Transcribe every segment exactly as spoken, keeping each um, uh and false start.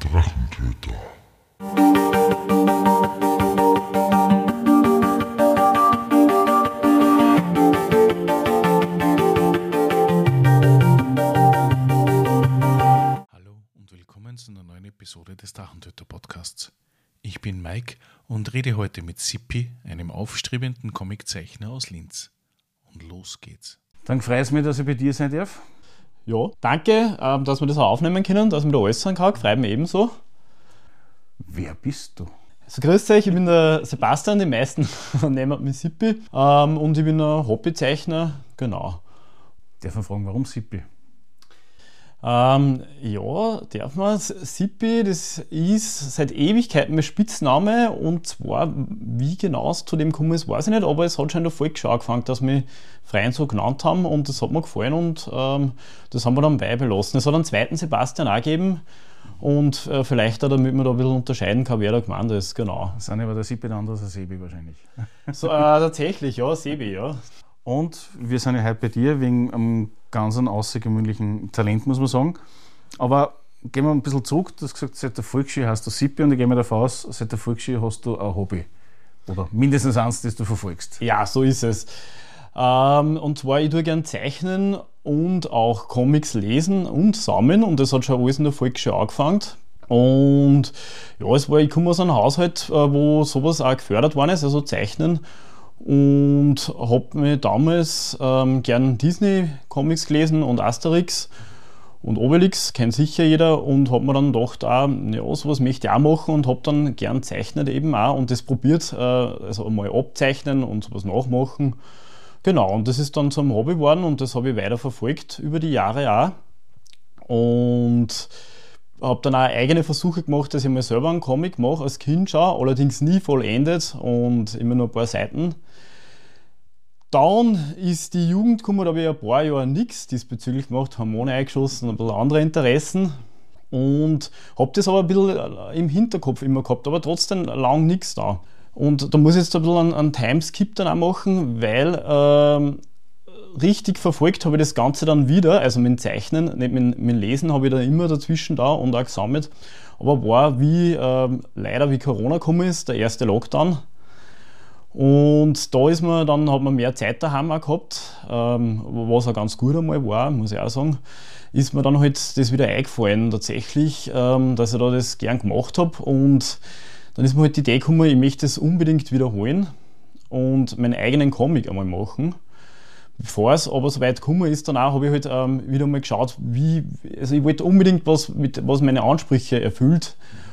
Drachentöter. Hallo und willkommen zu einer neuen Episode des Drachentöter-Podcasts. Ich bin Mike und rede heute mit Sippi, einem aufstrebenden Comiczeichner aus Linz. Und los geht's. Dann freut es mich, dass ich bei dir sein darf. Ja, danke, dass wir das auch aufnehmen können, dass wir da alles sagen kann. Freut mich ebenso. Wer bist du? Also grüß euch, ich bin der Sebastian, die meisten nennen mich Sippi. Ähm, und ich bin ein Hobbyzeichner, genau. Darf man fragen, warum Sippi? Ähm, ja, darf man. Sippi, das ist seit Ewigkeiten mein Spitzname, und zwar, wie genau es zu dem gekommen ist, weiß ich nicht, aber es hat schon in der Volksschule angefangen, dass mich Freien so genannt haben, und das hat mir gefallen, und ähm, das haben wir dann beibelassen. Es hat einen zweiten Sebastian auch gegeben, und äh, vielleicht auch, damit man da ein bisschen unterscheiden kann, wer da gemeint ist, genau. Das sind aber der Sippi, der andere ist der Sebi wahrscheinlich. So, äh, tatsächlich, ja, Sebi, ja. Und wir sind ja heute bei dir wegen einem ganz außergewöhnlichen Talent, muss man sagen. Aber gehen wir ein bisschen zurück. Du hast gesagt, seit der Volksschule hast du Sippi, und ich gehe mal davon aus, seit der Volksschule hast du ein Hobby. Oder mindestens eins, das du verfolgst. Ja, so ist es. Ähm, und zwar, ich tue gerne zeichnen und auch Comics lesen und sammeln, und das hat schon alles in der Volksschule angefangen. Und ja, es war, ich komme aus einem Haushalt, wo sowas auch gefördert worden ist, also Zeichnen. Und habe mir damals ähm, gern Disney-Comics gelesen und Asterix und Obelix, kennt sicher jeder, und habe mir dann gedacht, ah, ja, sowas möchte ich auch machen, und habe dann gern zeichnet eben auch und das probiert, äh, also mal abzeichnen und sowas nachmachen. Genau, und das ist dann zum Hobby geworden, und das habe ich weiter verfolgt über die Jahre auch. Und habe dann auch eigene Versuche gemacht, dass ich mal selber einen Comic mache, als Kind schon, allerdings nie vollendet und immer nur ein paar Seiten. Dann ist die Jugend gekommen, da habe ich ein paar Jahre nichts diesbezüglich gemacht, Hormone eingeschossen und ein bisschen andere Interessen, und habe das aber ein bisschen im Hinterkopf immer gehabt, aber trotzdem lang nichts da. Und da muss ich jetzt ein bisschen einen, einen Timeskip dann auch machen, weil ähm, richtig verfolgt habe ich das Ganze dann wieder, also mit dem Zeichnen, nicht mit, mit dem Lesen habe ich da immer dazwischen da und auch gesammelt, aber war wie, ähm, leider wie Corona gekommen ist, der erste Lockdown. Und da ist man, dann hat man mehr Zeit daheim auch gehabt, ähm, was auch ganz gut einmal war, muss ich auch sagen, ist mir dann halt das wieder eingefallen tatsächlich, ähm, dass ich da das gern gemacht habe, und dann ist mir halt die Idee gekommen, ich möchte das unbedingt wiederholen und meinen eigenen Comic einmal machen. Bevor es aber so weit gekommen ist, danach habe ich halt ähm, wieder mal geschaut, wie, also ich wollte unbedingt was, mit, was meine Ansprüche erfüllt,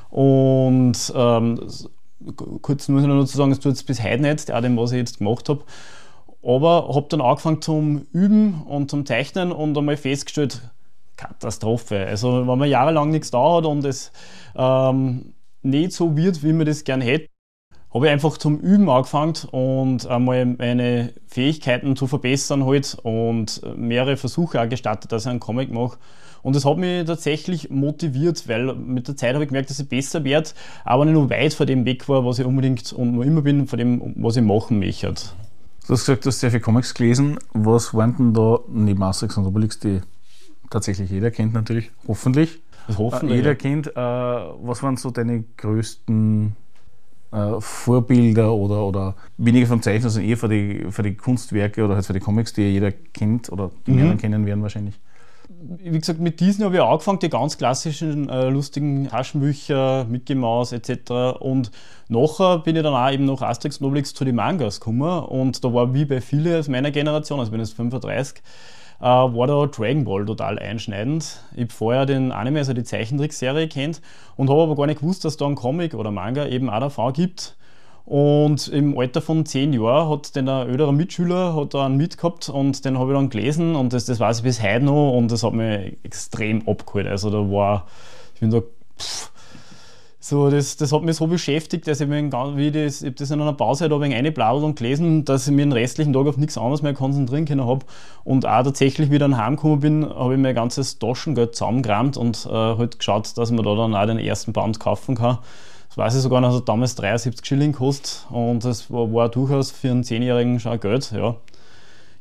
und ähm, kurz muss ich noch dazu sagen, das tut es bis heute nicht, auch dem, was ich jetzt gemacht habe. Aber habe dann angefangen zum Üben und zum Zeichnen und einmal festgestellt, Katastrophe. Also wenn man jahrelang nichts da hat und es ähm, nicht so wird, wie man das gerne hätte, habe ich einfach zum Üben angefangen und einmal meine Fähigkeiten zu verbessern halt und mehrere Versuche auch gestartet, dass ich einen Comic mache. Und das hat mich tatsächlich motiviert, weil mit der Zeit habe ich gemerkt, dass ich besser werde, aber nicht nur weit von dem weg war, was ich unbedingt und noch immer bin, von dem, was ich machen möchte. Du hast gesagt, du hast sehr viele Comics gelesen. Was waren denn da neben Asterix und Obelix, die tatsächlich jeder kennt natürlich, hoffentlich? Das hoffen äh, jeder ja. kennt. Äh, was waren so deine größten äh, Vorbilder oder, oder weniger vom Zeichnen, sondern eher für die, für die Kunstwerke oder halt für die Comics, die jeder kennt oder die Mhm. anderen kennen werden wahrscheinlich? Wie gesagt, mit Disney habe ich angefangen, die ganz klassischen äh, lustigen Taschenbücher, Mickey Mouse et cetera. Und nachher bin ich dann auch eben nach Asterix und Obelix zu den Mangas gekommen, und da war, wie bei vielen aus meiner Generation, also ich bin jetzt fünfunddreißig, äh, war da Dragon Ball total einschneidend. Ich habe vorher den Anime, also die Zeichentrickserie, kennt und habe aber gar nicht gewusst, dass es da einen Comic oder Manga eben auch davon gibt. Und im Alter von zehn Jahren hat dann ein älterer Mitschüler hat da einen mitgehabt, und den habe ich dann gelesen, und das, das weiß ich bis heute noch, und das hat mich extrem abgeholt. Also da war, ich bin da, pff, so, das, das hat mich so beschäftigt, dass ich, mich, wie das, ich das in einer Pause halt ein wenig reingebladelt und gelesen, dass ich mich den restlichen Tag auf nichts anderes mehr konzentrieren können habe. Und auch tatsächlich, wie ich dann heimgekommen bin, habe ich mein ganzes Taschengeld zusammengerammt und äh, halt geschaut, dass man da dann auch den ersten Band kaufen kann. Das weiß ich sogar noch, hat damals dreiundsiebzig Schilling gekostet, und das war, war durchaus für einen Zehnjährigen schon Geld. Ja.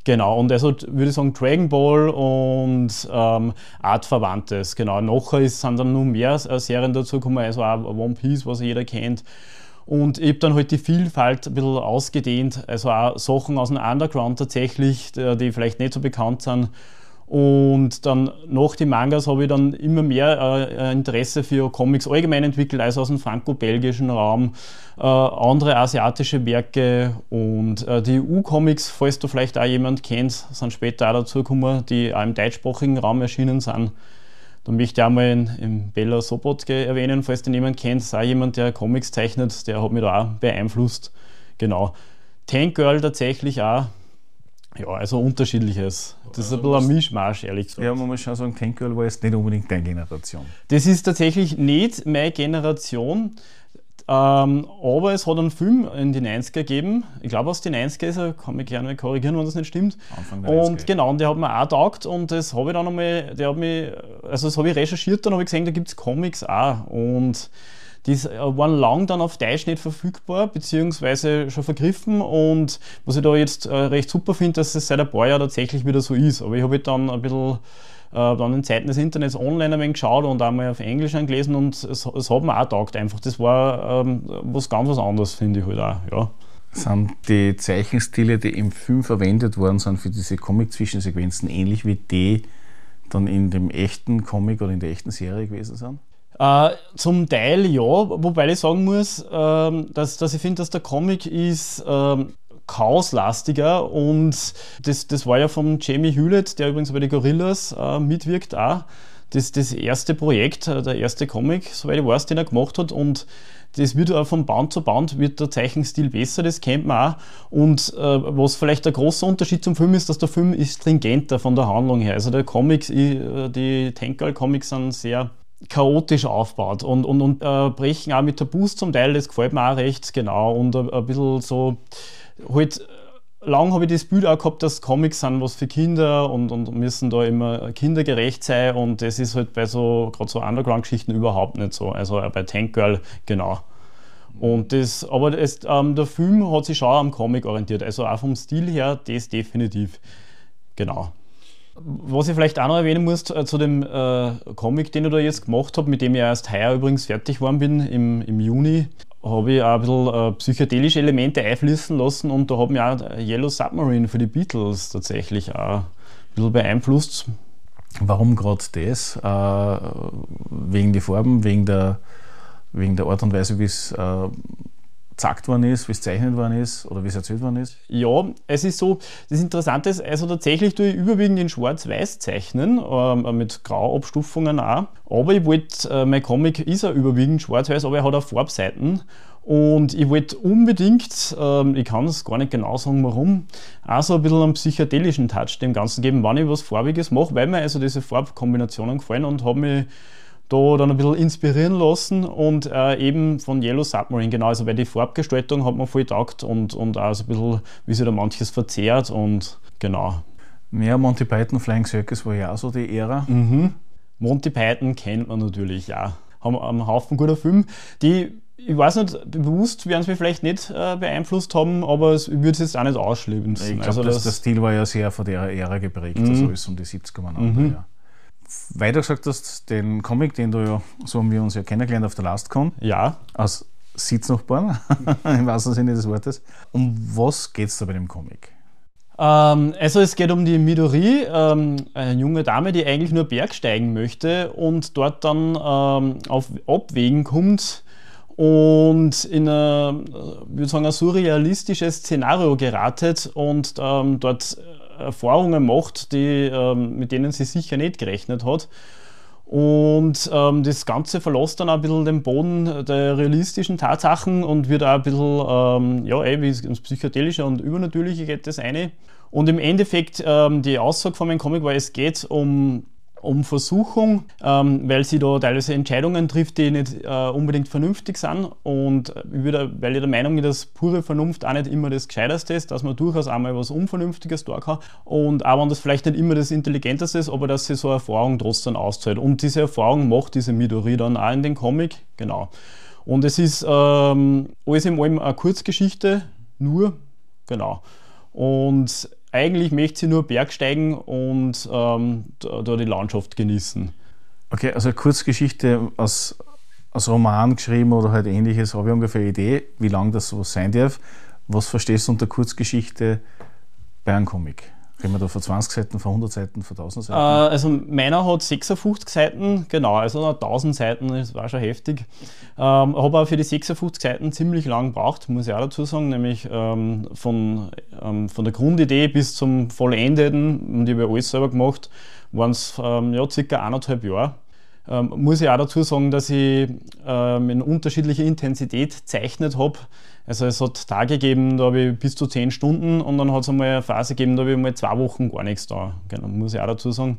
Genau, und also würde ich sagen Dragon Ball und ähm, Artverwandtes. Genau, nachher ist, sind dann noch mehr Serien dazu gekommen, also auch One Piece, was jeder kennt. Und ich habe dann halt die Vielfalt ein bisschen ausgedehnt, also auch Sachen aus dem Underground tatsächlich, die vielleicht nicht so bekannt sind. Und dann nach den Mangas habe ich dann immer mehr äh, Interesse für Comics allgemein entwickelt, also aus dem franco-belgischen Raum, äh, andere asiatische Werke und äh, die E U-Comics, falls du vielleicht auch jemand kennst, sind später auch dazu gekommen, die auch im deutschsprachigen Raum erschienen sind. Da möchte ich auch mal in, in Bella Sobotke erwähnen, falls den jemand kennt, das ist auch jemand, der Comics zeichnet, der hat mich da auch beeinflusst. Genau. Tank Girl tatsächlich auch. Ja, also unterschiedliches. Das ist ein bisschen ein Mischmasch, ehrlich gesagt. Ja, man muss schon sagen, Tank Girl war jetzt nicht unbedingt deine Generation. Das ist tatsächlich nicht meine Generation, ähm, aber es hat einen Film in die neunziger gegeben. Ich glaube, aus den neunziger ist er, kann mich gerne korrigieren, wenn das nicht stimmt. Anfang der Und neunziger. genau, und der hat mir auch taugt und das habe ich dann einmal, der hat mich, also das habe ich recherchiert, dann habe ich gesehen, da gibt es Comics auch. Und die waren lang dann auf Deutsch nicht verfügbar, beziehungsweise schon vergriffen, und was ich da jetzt äh, recht super finde, dass es seit ein paar Jahren tatsächlich wieder so ist. Aber ich habe halt dann ein bisschen äh, dann in Zeiten des Internets online ein wenig geschaut und einmal auf Englisch angelesen, und es, es hat mir auch taugt einfach. Das war ähm, was ganz was anderes, finde ich halt auch. Ja. Sind die Zeichenstile, die im Film verwendet worden sind für diese Comic-Zwischensequenzen, ähnlich wie die dann in dem echten Comic oder in der echten Serie gewesen sind? Äh, zum Teil ja, wobei ich sagen muss, ähm, dass, dass ich finde, dass der Comic ist ähm, chaoslastiger, und das, das war ja von Jamie Hewlett, der übrigens bei den Gorillas äh, mitwirkt auch. Das, das erste Projekt, der erste Comic, soweit ich weiß, den er gemacht hat, und das wird auch von Band zu Band wird der Zeichenstil besser, das kennt man auch. Und äh, was vielleicht der große Unterschied zum Film ist, dass der Film ist stringenter von der Handlung her. Also der Comics, die Tank Girl Comics sind sehr chaotisch aufbaut und, und, und äh, brechen auch mit Tabus zum Teil, das gefällt mir auch recht, genau, und ein, ein bisschen so, halt, lang habe ich das Bild auch gehabt, dass Comics sind was für Kinder und, und müssen da immer kindergerecht sein, und das ist halt bei so, gerade so Underground-Geschichten überhaupt nicht so, also bei Tank Girl, genau. Und das, aber das, ähm, der Film hat sich schon am Comic orientiert, also auch vom Stil her, das definitiv, genau. Was ich vielleicht auch noch erwähnen muss äh, zu dem äh, Comic, den ich da jetzt gemacht habe, mit dem ich erst heuer übrigens fertig geworden bin, im, im Juni, habe ich auch ein bisschen äh, psychedelische Elemente einfließen lassen, und da hat mich auch Yellow Submarine für die Beatles tatsächlich auch ein bisschen beeinflusst. Warum gerade das? Äh, wegen der Farben, wegen der, wegen der Art und Weise, wie es äh, gezackt worden ist, wie es gezeichnet worden ist oder wie es erzählt worden ist? Ja, es ist so, das Interessante ist, also tatsächlich tue ich überwiegend in Schwarz-Weiß zeichnen, äh, mit Grauabstufungen auch, aber ich wollte, äh, mein Comic ist ja überwiegend Schwarz-Weiß, aber er hat auch Farbseiten, und ich wollte unbedingt, äh, ich kann es gar nicht genau sagen warum, auch so ein bisschen einen psychedelischen Touch dem Ganzen geben, wenn ich was Farbiges mache, weil mir also diese Farbkombinationen gefallen, und habe mich da dann ein bisschen inspirieren lassen, und äh, eben von Yellow Submarine, genau, also weil die Farbgestaltung hat mir voll taugt, und, und auch so ein bisschen, wie sich da manches verzehrt, und genau. Ja, Monty Python, Flying Circus war ja auch so die Ära. Mhm. Monty Python kennt man natürlich, ja. Haben einen Haufen guter Film, die, ich weiß nicht, bewusst werden sie mich vielleicht nicht äh, beeinflusst haben, aber es würde es jetzt auch nicht ausschließen. Ich glaube, also das, der Stil war ja sehr von der Ära geprägt, Mhm. also bis um die siebziger umeinander, Mhm. ja. Weiter gesagt hast, den Comic, den du ja, so haben wir uns ja kennengelernt auf der LastCon, Ja. aus Sitznachbarn, im wahrsten Sinne des Wortes. Um was geht es da bei dem Comic? Ähm, also es geht um die Midori, ähm, eine junge Dame, die eigentlich nur Bergsteigen möchte und dort dann ähm, auf Abwägen kommt und in ein, würde sagen, ein surrealistisches Szenario geratet und ähm, dort Erfahrungen macht, die, ähm, mit denen sie sicher nicht gerechnet hat. Und ähm, das Ganze verlässt dann auch ein bisschen den Boden der realistischen Tatsachen und wird auch ein bisschen, ähm, ja, ey, wie ins Psychedelische und Übernatürliche geht das eine. Und im Endeffekt, ähm, die Aussage von meinem Comic war, es geht um, um Versuchung, ähm, weil sie da teilweise Entscheidungen trifft, die nicht äh, unbedingt vernünftig sind. Und ich würde, weil ich der Meinung bin, dass pure Vernunft auch nicht immer das Gescheiteste ist, dass man durchaus einmal was Unvernünftiges tun kann. Und auch wenn das vielleicht nicht immer das Intelligenteste ist, aber dass sie so eine Erfahrung trotzdem auszahlt. Und diese Erfahrung macht diese Midori dann auch in den Comic. Genau. Und es ist ähm, alles in allem eine Kurzgeschichte, nur, genau. Und eigentlich möchte sie nur Bergsteigen und ähm, da, da die Landschaft genießen. Okay, also eine Kurzgeschichte als, als Roman geschrieben oder halt ähnliches, habe ich ungefähr eine Idee, wie lang das sowas sein darf. Was verstehst du unter Kurzgeschichte bei einem Comic? Reden wir da von zwanzig Seiten, von hundert Seiten, von tausend Seiten? Äh, also meiner hat sechsundfünfzig Seiten, genau, also tausend Seiten, das war schon heftig. Ähm, habe auch für die sechsundfünfzig Seiten ziemlich lang gebraucht, muss ich auch dazu sagen, nämlich ähm, von, ähm, von der Grundidee bis zum Vollendeten, und ich habe alles selber gemacht, waren es ähm, ja, circa eineinhalb Jahre. Ähm, muss ich auch dazu sagen, dass ich ähm, in unterschiedlicher Intensität gezeichnet habe. Also es hat Tage gegeben, da habe ich bis zu zehn Stunden, und dann hat es einmal eine Phase gegeben, da habe ich mal zwei Wochen gar nichts da. Genau, muss ich auch dazu sagen.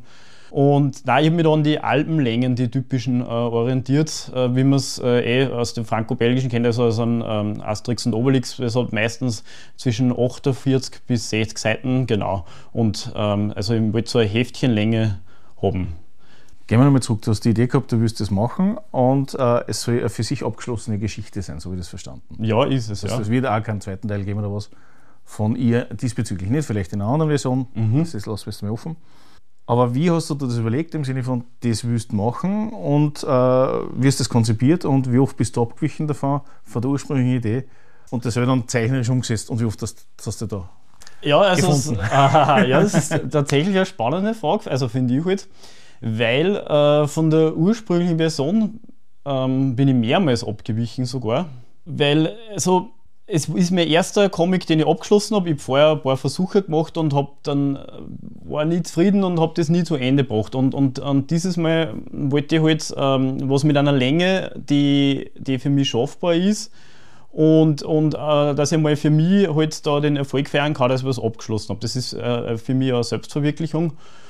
Und nein, ich habe mich da an die Alpenlängen, die typischen, äh, orientiert, äh, wie man es äh, eh aus dem Franco-Belgischen kennt, also aus einem ähm, Asterix und Obelix. Es hat meistens zwischen achtundvierzig bis sechzig Seiten, genau. Und ähm, also ich wollte so eine Heftchenlänge haben. Gehen wir nochmal zurück, du hast die Idee gehabt, du willst das machen, und äh, es soll eine für sich abgeschlossene Geschichte sein, so wie ich das verstanden. Ja, ist es, das, ja. Es wird auch keinen zweiten Teil geben oder was von ihr diesbezüglich nicht, vielleicht in einer anderen Version, Mhm. das lassen wir jetzt mal offen. Aber wie hast du dir das überlegt, im Sinne von, das willst du machen, und äh, wie hast du das konzipiert, und wie oft bist du abgewichen davon, von der ursprünglichen Idee, und das wird dann zeichnerisch umgesetzt, und wie oft hast, hast du da Ja, also es, gefunden? äh, ja, das ist tatsächlich eine spannende Frage, also finde ich halt, weil äh, von der ursprünglichen Version ähm, bin ich mehrmals abgewichen sogar, weil also, es ist mein erster Comic, den ich abgeschlossen habe. Ich habe vorher ein paar Versuche gemacht und hab dann, war nie zufrieden und habe das nie zu Ende gebracht. Und, und, und dieses Mal wollte ich halt ähm, was mit einer Länge, die, die für mich schaffbar ist, und, und äh, dass ich mal für mich halt da den Erfolg feiern kann, dass ich was abgeschlossen habe. Das ist äh, für mich eine Selbstverwirklichung.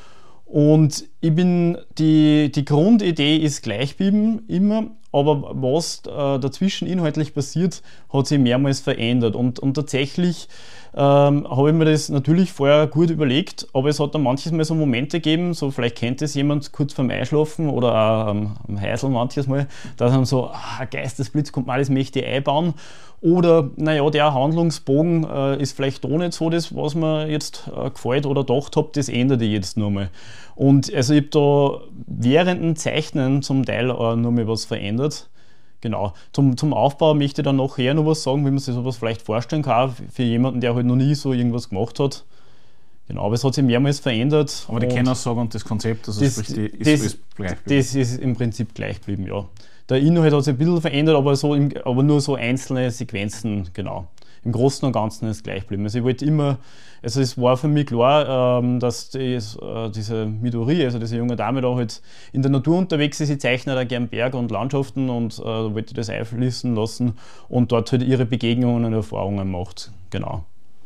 Und ich bin, die, die Grundidee ist gleich geblieben, immer, aber was äh, dazwischen inhaltlich passiert, hat sich mehrmals verändert. Und, und tatsächlich ähm, habe ich mir das natürlich vorher gut überlegt, aber es hat dann manches Mal so Momente gegeben, so vielleicht kennt es jemand kurz vorm Einschlafen oder auch am, am Heisel manches Mal, dass dann so, ah, Geistesblitz kommt mal, das möchte ich einbauen. Oder, naja, der Handlungsbogen äh, ist vielleicht doch nicht so das, was mir jetzt äh, gefällt oder gedacht habe, das ändere ich jetzt nur mal. Und also ich habe da während dem Zeichnen zum Teil äh, nur mal was verändert. Genau. Zum, zum Aufbau möchte ich dann nachher noch was sagen, wie man sich sowas vielleicht vorstellen kann, für jemanden, der halt noch nie so irgendwas gemacht hat. Genau, aber es hat sich mehrmals verändert. Aber die Kennaussage und das Konzept, also das, sprich, die ist, das, ist gleich geblieben. Das ist im Prinzip gleich geblieben, ja. Der Inhalt hat sich ein bisschen verändert, aber, so im, aber nur so einzelne Sequenzen, genau. Im Großen und Ganzen ist es gleich geblieben. Also ich wollte immer, also es war für mich klar, ähm, dass die, äh, diese Midori, also diese junge Dame da halt in der Natur unterwegs ist, sie zeichnet auch gern Berge und Landschaften, und äh, wollte das einfließen lassen und dort halt ihre Begegnungen und Erfahrungen macht, genau.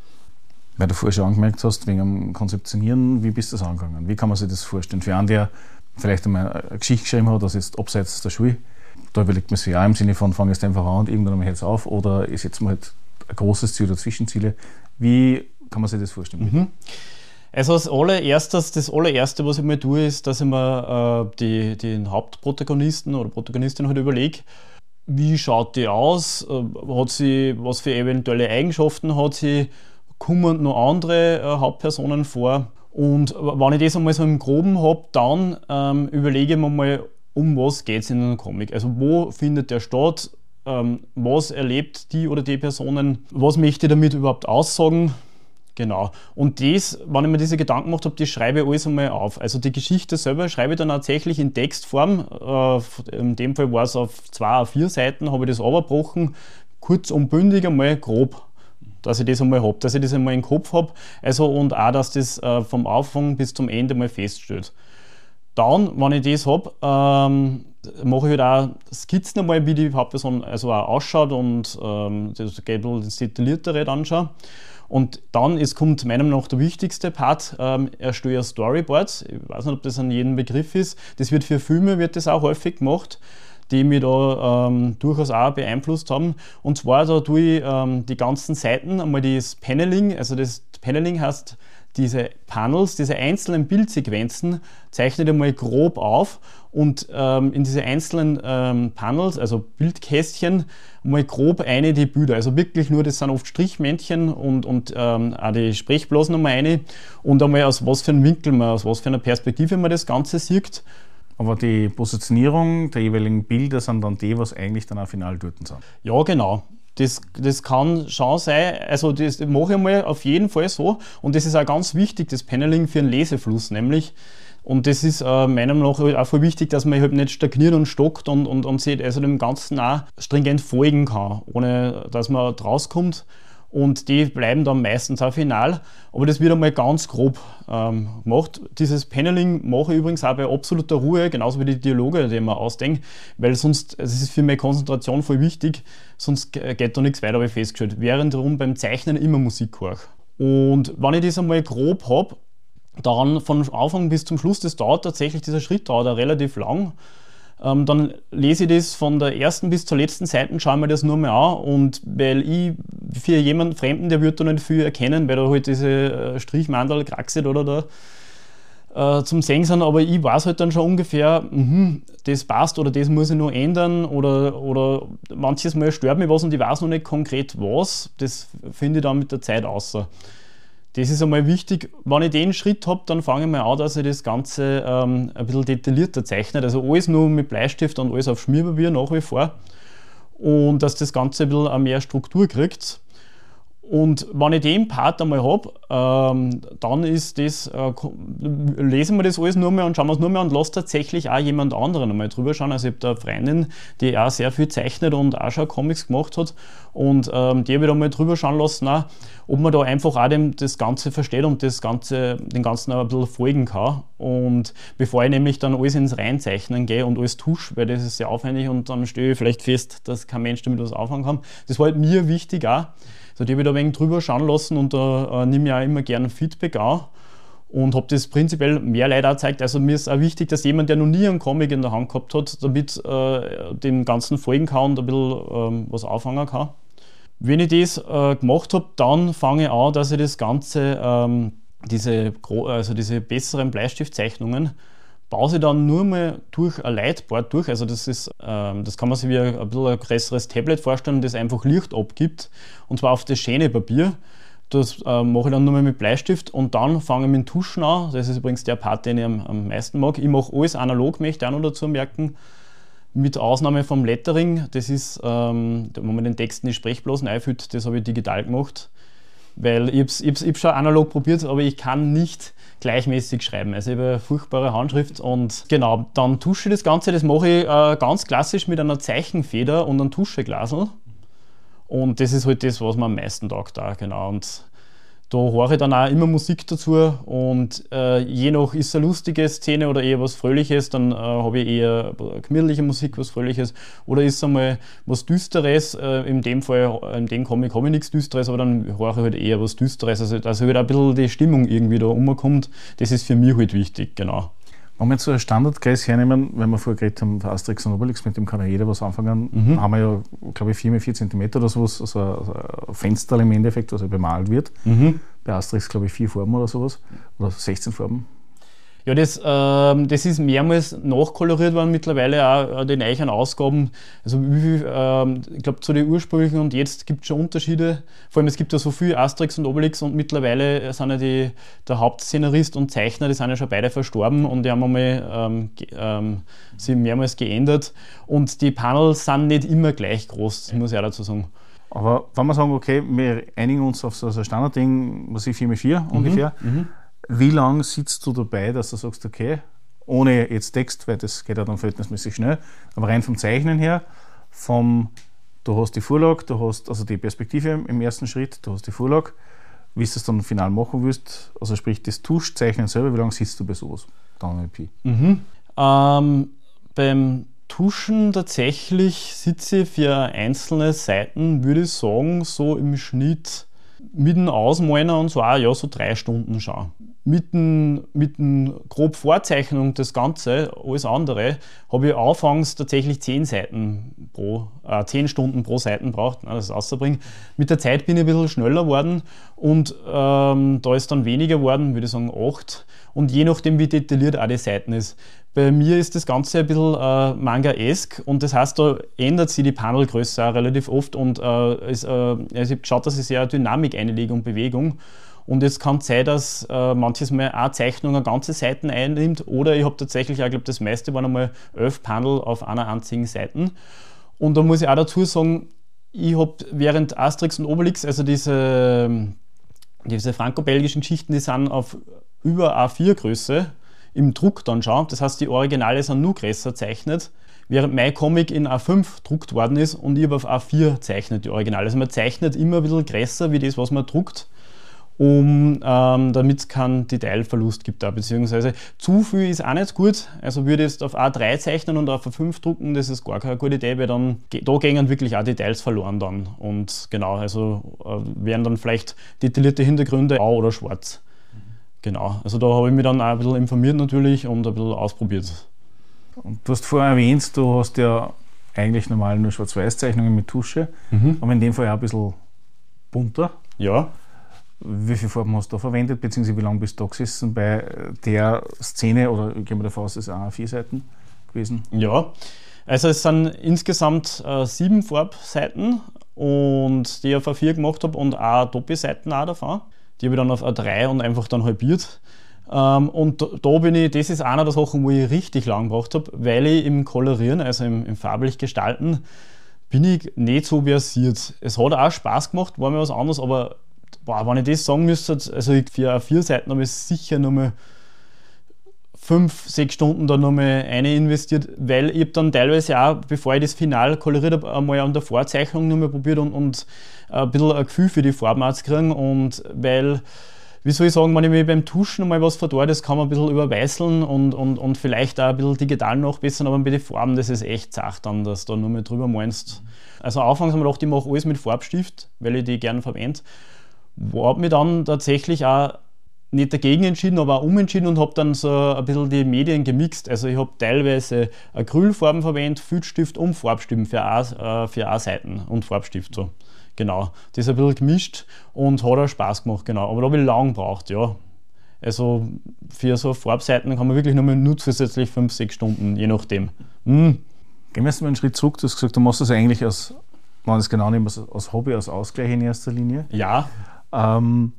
Weil du vorher schon angemerkt hast, wegen dem Konzeptionieren, wie bist du das angegangen? Wie kann man sich das vorstellen? Für einen, der vielleicht einmal eine Geschichte geschrieben hat, das ist abseits der Schule, da überlegt man sich auch im Sinne von, fang jetzt einfach an und irgendwann einmal jetzt auf, oder ist jetzt mal halt ein großes Ziel oder Zwischenziele. Wie kann man sich das vorstellen? Mhm. Also als allererstes, das allererste, was ich mal tue, ist, dass ich mir äh, die, den Hauptprotagonisten oder Protagonistin halt überlege, wie schaut die aus, äh, hat sie, was für eventuelle Eigenschaften hat sie, kommen noch andere äh, Hauptpersonen vor, und wenn ich das einmal so im Groben habe, dann ähm, überlege ich mir mal, um was geht es in einem Comic. Also wo findet der statt, ähm, was erlebt die oder die Personen, was möchte ich damit überhaupt aussagen. Genau. Und das, wenn ich mir diese Gedanken gemacht habe, das schreibe ich alles einmal auf. Also die Geschichte selber schreibe ich dann tatsächlich in Textform. Äh, in dem Fall war es auf zwei A vier Seiten, habe ich das runtergebrochen, kurz und bündig einmal grob, dass ich das einmal habe, dass ich das einmal im Kopf habe, also, und auch, dass das äh, vom Anfang bis zum Ende mal feststeht. Dann, wenn ich das habe, ähm, mache ich halt auch Skizzen einmal, wie die Hauptperson also auch ausschaut, und ähm, das geht wohl ins Detailliertere dann schon. Und dann ist, kommt meiner Meinung nach der wichtigste Part, ähm, erstelle Storyboards. Ich weiß nicht, ob das an jedem Begriff ist. Das wird für Filme wird das auch häufig gemacht, die mich da ähm, durchaus auch beeinflusst haben. Und zwar da tue ich ähm, die ganzen Seiten, einmal das Paneling, also das Paneling heißt diese Panels, diese einzelnen Bildsequenzen zeichne ich einmal grob auf und ähm, in diese einzelnen ähm, Panels, also Bildkästchen, mal grob eine die Bilder. Also wirklich nur, das sind oft Strichmännchen und, und ähm, auch die Sprechblasen einmal eine und einmal aus was für einem Winkel man, aus was für einer Perspektive man das Ganze sieht. Aber die Positionierung der jeweiligen Bilder sind dann die, was eigentlich dann auch final dort sind. Ja, genau. Das, das kann schon sein, also das mache ich mal auf jeden Fall so und das ist auch ganz wichtig, das Paneling für einen Lesefluss nämlich. Und das ist äh, meiner Meinung nach auch voll wichtig, dass man halt nicht stagniert und stockt und, und, und sich also dem Ganzen auch stringent folgen kann, ohne dass man rauskommt. Und die bleiben dann meistens auch final. Aber das wird einmal ganz grob ähm, gemacht. Dieses Paneling mache ich übrigens auch bei absoluter Ruhe, genauso wie die Dialoge, die man ausdenkt, weil sonst, das ist für meine Konzentration voll wichtig, sonst geht da nichts weiter, habe ich festgestellt. Während darum beim Zeichnen immer Musik höre. Und wenn ich das einmal grob habe, dann von Anfang bis zum Schluss, das dauert tatsächlich, dieser Schritt dauert auch relativ lang. Ähm, dann lese ich das von der ersten bis zur letzten Seite, schaue mir das nur mal an und weil ich für jemanden Fremden, der wird da nicht viel erkennen, weil da halt diese Strichmandel kraxet oder da äh, zum Sehen sind, aber ich weiß halt dann schon ungefähr, mh, das passt oder das muss ich noch ändern oder, oder manches Mal stört mich was und ich weiß noch nicht konkret was, das finde ich dann mit der Zeit außer. Das ist einmal wichtig. Wenn ich den Schritt habe, dann fange ich mal an, dass ich das Ganze ähm, ein bisschen detaillierter zeichne. Also alles nur mit Bleistift und alles auf Schmierpapier nach wie vor. Und dass das Ganze ein bisschen mehr Struktur kriegt. Und wenn ich den Part einmal habe, ähm, dann ist das, äh, lesen wir das alles nur mehr und schauen wir es nur mehr und lasse tatsächlich auch jemand anderen einmal drüber schauen. Also ich habe da eine Freundin, die auch sehr viel zeichnet und auch schon Comics gemacht hat und ähm, die habe ich da mal drüber schauen lassen, auch, ob man da einfach auch dem, das Ganze versteht und das Ganze, den Ganzen auch ein bisschen folgen kann. Und bevor ich nämlich dann alles ins Reinzeichnen gehe und alles tusche, weil das ist sehr aufwendig und dann stelle ich vielleicht fest, dass kein Mensch damit was anfangen kann. Das war halt mir wichtig auch. So, die habe ich da ein wenig drüber schauen lassen und da äh, nehme ich auch immer gerne Feedback an und habe das prinzipiell mehr Leute auch gezeigt. Also mir ist auch wichtig, dass jemand, der noch nie einen Comic in der Hand gehabt hat, damit äh, dem Ganzen folgen kann und ein bisschen ähm, was anfangen kann. Wenn ich das äh, gemacht habe, dann fange ich an, dass ich das Ganze, ähm, diese, also diese besseren Bleistiftzeichnungen, baue ich dann nur mal durch ein Lightboard durch. Also das ist, ähm, das kann man sich wie ein, ein bisschen ein größeres Tablet vorstellen, das einfach Licht abgibt. Und zwar auf das schöne Papier. Das äh, mache ich dann nur mal mit Bleistift und dann fange ich mit dem Tuschen an. Das ist übrigens der Part, den ich am, am meisten mag. Ich mache alles analog, möchte ich auch noch dazu merken. Mit Ausnahme vom Lettering. Das ist, ähm, wenn man den Text in die Sprechblasen einfüllt, das habe ich digital gemacht. Weil ich habe es schon analog probiert, aber ich kann nicht gleichmäßig schreiben. Also ich habe eine furchtbare Handschrift und genau, dann tusche ich das Ganze. Das mache ich äh, ganz klassisch mit einer Zeichenfeder und einem Tuscheglasel. Und das ist halt das, was mir am meisten taugt da, genau. Und da höre ich dann auch immer Musik dazu und äh, je nach ist es eine lustige Szene oder eher was Fröhliches, dann äh, habe ich eher gemütliche Musik, was Fröhliches, oder ist es einmal was Düsteres, äh, in dem Fall, in dem Comic habe ich nichts Düsteres, aber dann höre ich halt eher was Düsteres, also dass halt ein bisschen die Stimmung irgendwie da rumkommt, das ist für mich halt wichtig, genau. Wenn wir jetzt so einen Standardkreis hernehmen, wenn wir vorher geredet haben, für Asterix und Obelix, mit dem kann ja jeder was anfangen, mhm. haben wir ja, glaube ich, vier mal vier Zentimeter oder sowas, also ein Fenster im Endeffekt, was ja bemalt wird. Mhm. Bei Asterix, glaube ich, vier Farben oder sowas, oder sechzehn Farben. Ja, das, ähm, das ist mehrmals nachkoloriert worden, mittlerweile auch den neuen Ausgaben. Also wie viel, ähm, ich glaube, zu den ursprünglichen und jetzt gibt es schon Unterschiede. Vor allem, es gibt ja so viel Asterix und Obelix und mittlerweile sind ja die, der Hauptszenarist und Zeichner, die sind ja schon beide verstorben und die haben einmal ähm, ähm, sie mehrmals geändert. Und die Panels sind nicht immer gleich groß, muss ich auch dazu sagen. Aber wenn wir sagen, okay, wir einigen uns auf so ein Standardding, was ich vier mal vier mhm. ungefähr, mhm. wie lange sitzt du dabei, dass du sagst, okay, ohne jetzt Text, weil das geht ja dann verhältnismäßig schnell, aber rein vom Zeichnen her, vom, du hast die Vorlage, du hast also die Perspektive im ersten Schritt, du hast die Vorlage, wie du es dann final machen willst, also sprich das Tuschzeichnen selber, wie lange sitzt du bei sowas? Dann mhm. ähm, beim Tuschen tatsächlich sitze ich für einzelne Seiten, würde ich sagen, so im Schnitt mit dem Ausmalen und so auch, ja, so drei Stunden schon. mit dem, mit dem grob Vorzeichnung das Ganze, alles andere, habe ich anfangs tatsächlich zehn Seiten pro, äh, zehn Stunden pro Seiten braucht, das rauszubringen. Mit der Zeit bin ich ein bisschen schneller geworden und ähm, da ist dann weniger geworden, würde ich sagen acht. Und je nachdem, wie detailliert auch die Seiten ist. Bei mir ist das Ganze ein bisschen äh, Manga-esk und das heißt, da ändert sich die Panelgröße auch relativ oft und äh, es, äh, also ich habe geschaut, dass ich sehr Dynamik einlege und Bewegung. Und es kann sein, dass äh, manches Mal eine Zeichnung eine ganze Seite einnimmt oder ich habe tatsächlich, ich glaube, das meiste waren einmal elf Panel auf einer einzigen Seite. Und da muss ich auch dazu sagen, ich habe während Asterix und Obelix, also diese, diese franco-belgischen Geschichten, die sind auf über A vier Größe im Druck dann schon. Das heißt, die Originale sind nur größer gezeichnet, während mein Comic in A fünf gedruckt worden ist und ich habe auf A vier zeichnet, die Originale. Also man zeichnet immer ein bisschen größer wie das, was man druckt, um, ähm, damit es keinen Detailverlust gibt. Auch, beziehungsweise zu viel ist auch nicht gut. Also würde ich jetzt auf A drei zeichnen und auf A fünf drucken, das ist gar keine gute Idee, weil dann, da gehen wirklich auch Details verloren dann. Und genau, also äh, wären dann vielleicht detaillierte Hintergründe grau oder schwarz. Genau, also da habe ich mich dann auch ein bisschen informiert natürlich und ein bisschen ausprobiert. Und du hast vorher erwähnt, du hast ja eigentlich normal nur Schwarz-Weiß-Zeichnungen mit Tusche, mhm. aber in dem Fall auch ein bisschen bunter. Ja. Wie viele Farben hast du da verwendet, beziehungsweise wie lange bist du da gesessen bei der Szene, oder ich gehe mal davon aus, das ist auch vier Seiten gewesen? Ja, also es sind insgesamt äh, sieben Farbseiten und die ich auf A vier gemacht habe und auch Doppelseiten auch davon. Die habe ich dann auf A drei und einfach dann halbiert. Ähm, und da, da bin ich, das ist einer der Sachen, wo ich richtig lang gebraucht habe, weil ich im Kolorieren, also im, im farblich Gestalten, bin ich nicht so versiert. Es hat auch Spaß gemacht, war mir was anderes, aber boah, wenn ich das sagen müsste, also für A vier Seiten habe ich sicher noch mal fünf, sechs Stunden da nochmal eine investiert, weil ich habe dann teilweise auch, bevor ich das Final koloriert habe, einmal an der Vorzeichnung nochmal probiert und, und ein bisschen ein Gefühl für die Farben auch zu kriegen. Und weil, wie soll ich sagen, wenn ich mir beim Tuschen mal was verdorre, das kann man ein bisschen überweißeln und, und, und vielleicht auch ein bisschen digital nachbessern, aber bei den Farben, das ist echt zart dann, dass du da nur mal drüber malst. Also anfangs haben wir gedacht, ich mache alles mit Farbstift, weil ich die gerne verwende. Habe mich dann tatsächlich auch nicht dagegen entschieden, aber auch umentschieden und habe dann so ein bisschen die Medien gemixt. Also ich habe teilweise Acrylfarben verwendet, Filzstift und Farbstift für A, äh, für A-Seiten und Farbstift so. Genau, das ist ein bisschen gemischt und hat auch Spaß gemacht, genau. Aber da habe ich lang gebraucht, ja. Also für so Farbseiten kann man wirklich nur, nur zusätzlich fünf, sechs Stunden, je nachdem. Mm. Gehen wir jetzt mal einen Schritt zurück. Du hast gesagt, du machst das eigentlich als, wenn ich es genau nehme, als Hobby, als Ausgleich in erster Linie. Ja. Ähm,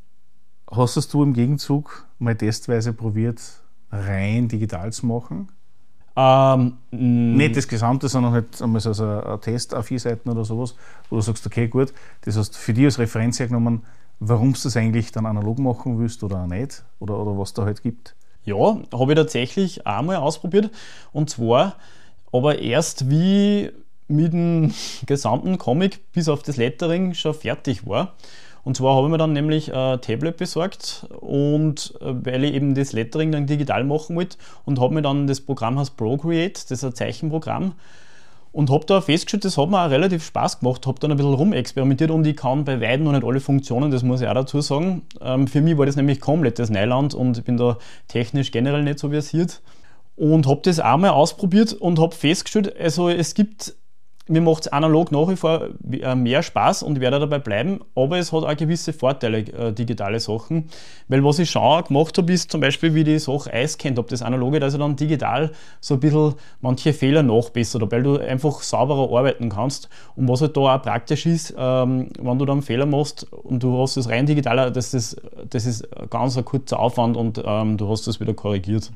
hast du im Gegenzug mal testweise probiert, rein digital zu machen? Ähm, Nicht das Gesamte, sondern halt einmal so ein Test, A vier Seiten oder sowas, wo du sagst, okay, gut, das hast du für dich als Referenz hergenommen, warum du das eigentlich dann analog machen willst oder auch nicht, oder, oder was da halt gibt. Ja, habe ich tatsächlich einmal ausprobiert, und zwar aber erst wie mit dem gesamten Comic bis auf das Lettering schon fertig war. Und zwar habe ich mir dann nämlich ein Tablet besorgt, und weil ich eben das Lettering dann digital machen wollte, und habe mir dann das Programm heißt Procreate, das ist ein Zeichenprogramm, und habe da festgestellt, das hat mir auch relativ Spaß gemacht, habe dann ein bisschen rumexperimentiert, und ich kann bei weitem noch nicht alle Funktionen, das muss ich auch dazu sagen. Ähm, für mich war das nämlich komplettes Neuland und ich bin da technisch generell nicht so versiert, und habe das auch mal ausprobiert und habe festgestellt, also es gibt, mir macht es analog nach wie vor mehr Spaß und ich werde dabei bleiben, aber es hat auch gewisse Vorteile, äh, digitale Sachen, weil was ich schon auch gemacht habe, ist zum Beispiel, wie die Sache einscannt habe, das Analoge, dass ich dann digital so ein bisschen manche Fehler nachbessert habe, weil du einfach sauberer arbeiten kannst, und was halt da auch praktisch ist, ähm, wenn du dann einen Fehler machst und du hast das rein digital, das ist, das ist ganz ein kurzer Aufwand und ähm, du hast das wieder korrigiert.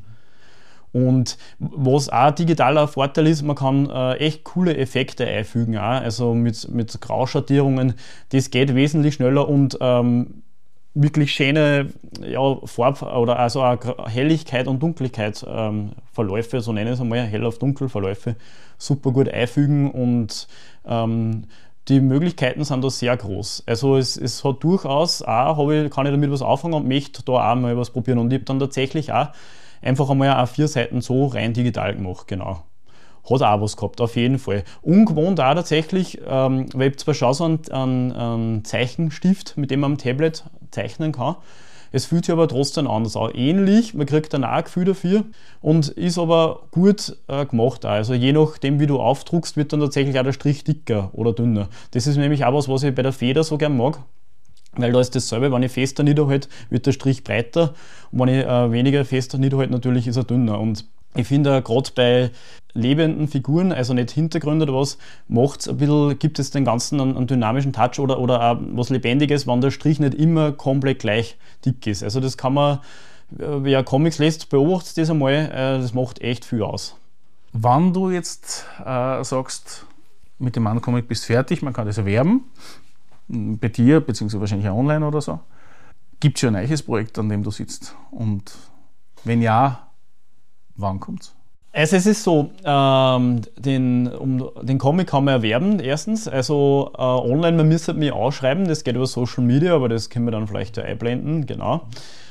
Und was auch ein digitaler Vorteil ist, man kann äh, echt coole Effekte einfügen, auch. Also mit, mit Grauschattierungen, das geht wesentlich schneller, und ähm, wirklich schöne ja, Farb- oder also auch Helligkeit und Dunkelheit ähm, Verläufe, so nenne ich es einmal, hell auf dunkel Verläufe, super gut einfügen, und ähm, die Möglichkeiten sind da sehr groß. Also es, es hat durchaus auch, hab ich, kann ich damit was anfangen und möchte da auch mal was probieren, und ich habe dann tatsächlich auch einfach einmal A vier Seiten so rein digital gemacht, genau. Hat auch was gehabt, auf jeden Fall. Ungewohnt auch tatsächlich, ähm, weil ich zwar schon so einen, einen, einen Zeichenstift, mit dem man am Tablet zeichnen kann, Es fühlt sich aber trotzdem anders an. Ähnlich, man kriegt dann auch ein Gefühl dafür und ist aber gut äh, gemacht auch. Also je nachdem, wie du aufdruckst, wird dann tatsächlich auch der Strich dicker oder dünner. Das ist nämlich auch was, was ich bei der Feder so gern mag. Weil da ist dasselbe, wenn ich fester niederhalte, wird der Strich breiter und wenn ich äh, weniger fester niederhalte, natürlich ist er dünner. Und ich finde gerade bei lebenden Figuren, also nicht Hintergründe oder was, macht's ein bisschen, gibt es den Ganzen einen, einen dynamischen Touch oder, oder auch was Lebendiges, wenn der Strich nicht immer komplett gleich dick ist. Also das kann man, wer Comics liest, beobachtet das einmal, äh, das macht echt viel aus. Wann du jetzt äh, sagst, mit dem Mann-Comic bist fertig, man kann das erwerben, bei dir, beziehungsweise wahrscheinlich auch online oder so, gibt es schon ein neues Projekt, an dem du sitzt? Und wenn ja, wann kommt's? Also es ist so, ähm, den, um, den Comic kann man erwerben, erstens. Also äh, online, man müsste mich ausschreiben, das geht über Social Media, aber das können wir dann vielleicht ja einblenden, genau.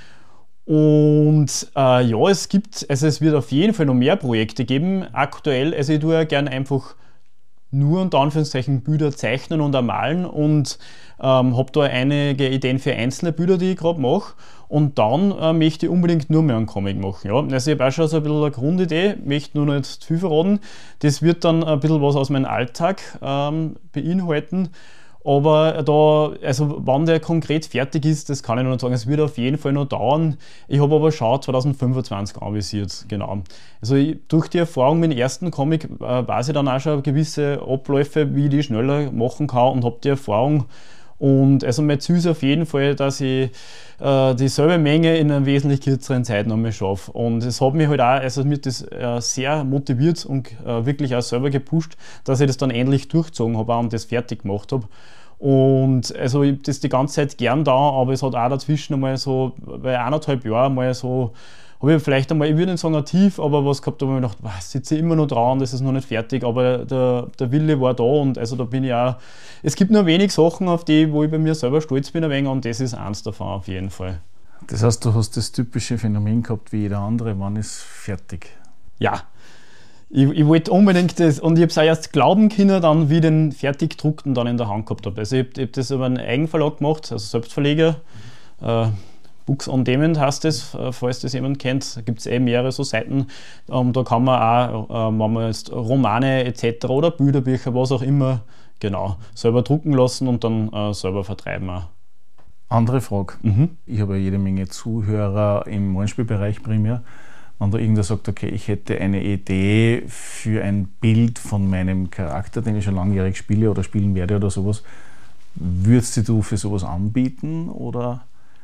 Und äh, ja, es gibt, also es wird auf jeden Fall noch mehr Projekte geben. Aktuell, also ich tue ja gerne einfach nur unter Anführungszeichen Bilder zeichnen und malen und ähm, habe da einige Ideen für einzelne Bilder, die ich gerade mache. Und dann äh, möchte ich unbedingt nur mehr einen Comic machen. Ja. Also ich habe auch schon so ein bisschen eine Grundidee, möchte nur nicht zu viel verraten. Das wird dann ein bisschen was aus meinem Alltag ähm, beinhalten. Aber da, also wann der konkret fertig ist, das kann ich noch nicht sagen. Es wird auf jeden Fall noch dauern. Ich habe aber schon zwanzig fünfundzwanzig anvisiert, genau. Also ich, durch die Erfahrung mit dem ersten Comic äh, weiß ich dann auch schon gewisse Abläufe, wie ich die schneller machen kann und habe die Erfahrung. Und also mein Ziel ist auf jeden Fall, dass ich äh, dieselbe Menge in einer wesentlich kürzeren Zeit noch mal schaffe. Und es hat mich halt auch, also mich das äh, sehr motiviert und äh, wirklich auch selber gepusht, dass ich das dann endlich durchgezogen habe und das fertig gemacht habe. Und also ich habe das die ganze Zeit gern da, aber es hat auch dazwischen einmal so, bei eineinhalb Jahren mal so, habe ich vielleicht einmal, ich würde nicht sagen ein Tief, aber was gehabt, da habe ich mir gedacht, was, sitze ich immer noch dran, das ist noch nicht fertig, aber der, der Wille war da und also da bin ich auch, es gibt nur wenig Sachen, auf die, wo ich bei mir selber stolz bin ein wenig und das ist eins davon auf jeden Fall. Das heißt, du hast das typische Phänomen gehabt wie jeder andere, wann ist fertig? Ja. Ich, ich wollte unbedingt das, und ich habe es auch erst glauben können, dann, wie ich den fertig gedruckten dann in der Hand gehabt habe. Also ich habe hab das über einen Eigenverlag gemacht, also Selbstverleger. Äh, Books on Demand heißt das, äh, falls das jemand kennt. Da gibt es eh mehrere so Seiten. Ähm, da kann man auch, äh, wenn man jetzt Romane et cetera oder Bilderbücher, was auch immer, genau, selber drucken lassen und dann äh, selber vertreiben auch. Andere Frage. Mhm. Ich habe ja jede Menge Zuhörer im Rollenspielbereich primär. Wenn da irgendwer sagt, okay, ich hätte eine Idee für ein Bild von meinem Charakter, den ich schon langjährig spiele oder spielen werde oder sowas, würdest du für sowas anbieten? Oder?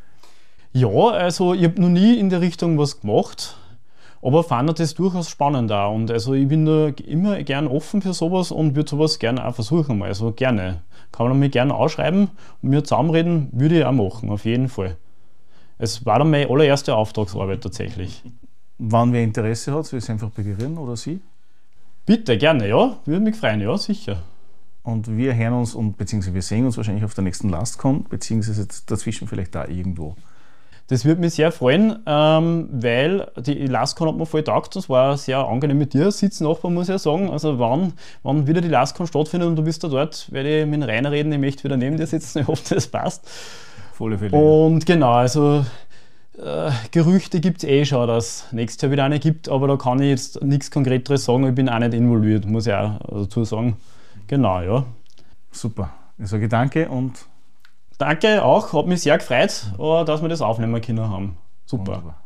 Ja, also ich habe noch nie in der Richtung was gemacht, aber fand das durchaus spannend auch. Und also ich bin da immer gern offen für sowas und würde sowas gerne auch versuchen mal. Also gerne. Kann man mich gerne ausschreiben und mir zusammenreden, würde ich auch machen, auf jeden Fall. Es war dann meine allererste Auftragsarbeit tatsächlich. Wann wer Interesse hat, soll ich es einfach begerieren oder Sie? Bitte, gerne, ja. Würde mich freuen, ja, sicher. Und wir hören uns und beziehungsweise wir sehen uns wahrscheinlich auf der nächsten LastCon, beziehungsweise dazwischen vielleicht da irgendwo. Das würde mich sehr freuen, ähm, weil die LastCon hat mir voll getaugt. Das war sehr angenehm mit dir. Sitznachbar, muss ich ja sagen. Also wann, wann wieder die LastCon stattfindet und du bist da dort, werde ich mit Rainer reden. Ich möchte wieder neben dir sitzen. Ich hoffe, das passt. Volle Fälle. Und genau, also äh, Gerüchte gibt es eh schon, dass es nächstes Jahr wieder eine gibt, aber da kann ich jetzt nichts Konkreteres sagen. Ich bin auch nicht involviert, muss ich auch dazu sagen. Genau, ja. Super. Ich sage danke und danke auch, hat mich sehr gefreut, dass wir das aufnehmen können haben. Super. Wunderbar.